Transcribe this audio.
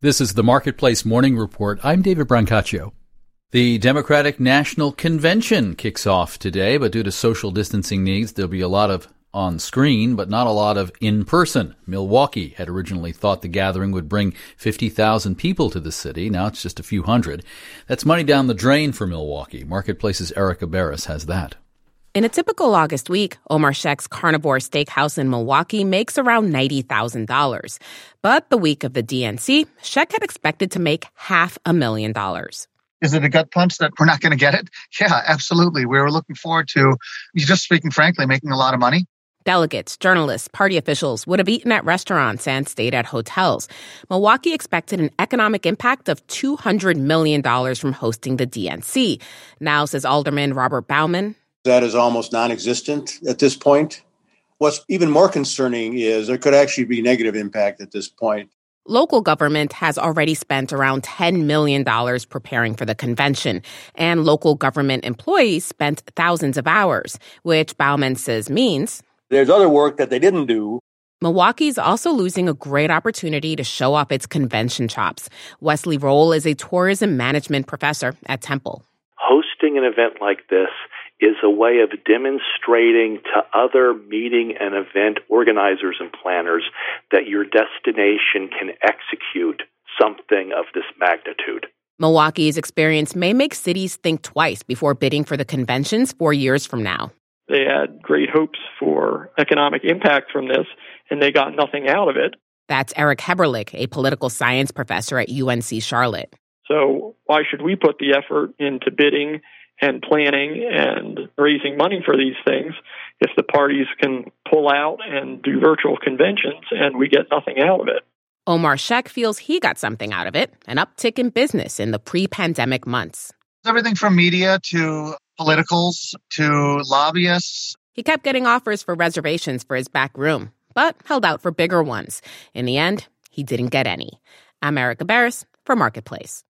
This is the Marketplace Morning Report. I'm David Brancaccio. The Democratic National Convention kicks off today, but due to social distancing needs, there'll be a lot of on-screen, but not a lot of in-person. Milwaukee had originally thought the gathering would bring 50,000 people to the city. Now it's just a few hundred. That's money down the drain for Milwaukee. Marketplace's Erica Barris has that. In a typical August week, Omar Sheikh's Carnivore Steakhouse in Milwaukee makes around $90,000. But the week of the DNC, Sheikh had expected to make $500,000. Is it a gut punch that we're not going to get it? Yeah, absolutely. We were looking forward to, just speaking frankly, making a lot of money. Delegates, journalists, party officials would have eaten at restaurants and stayed at hotels. Milwaukee expected an economic impact of $200 million from hosting the DNC. Now, says Alderman Robert Bauman, that is almost non-existent at this point. What's even more concerning is there could actually be negative impact at this point. Local government has already spent around $10 million preparing for the convention, and local government employees spent thousands of hours, which Bauman says means there's other work that they didn't do. Milwaukee's also losing a great opportunity to show off its convention chops. Wesley Roll is a tourism management professor at Temple. Hosting an event like this is a way of demonstrating to other meeting and event organizers and planners that your destination can execute something of this magnitude. Milwaukee's experience may make cities think twice before bidding for the conventions 4 years from now. They had great hopes for economic impact from this, and they got nothing out of it. That's Eric Heberlich, a political science professor at UNC Charlotte. So why should we put the effort into bidding and planning and raising money for these things if the parties can pull out and do virtual conventions and we get nothing out of it? Omar Sheikh feels he got something out of it, an uptick in business in the pre-pandemic months. Everything from media to politicals to lobbyists. He kept getting offers for reservations for his back room, but held out for bigger ones. In the end, he didn't get any. I'm Erica Barris for Marketplace.